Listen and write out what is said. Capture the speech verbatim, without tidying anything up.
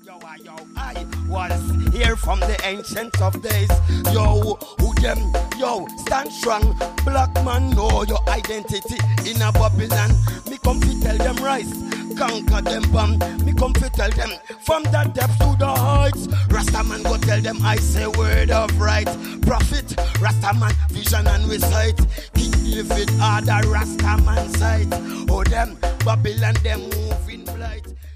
Yo, I, yo, I was here from the ancient of days. Yo, who them? Yo, stand strong. Black man, know your identity in a Babylon. Me come fi tell them rise, conquer them bam. Me come fi tell them from the depths to the heights. Rastaman go tell them I say word of right. Prophet, Rastaman, vision and recite. King David are the Rastaman sight. Oh them, Babylon them moving blight.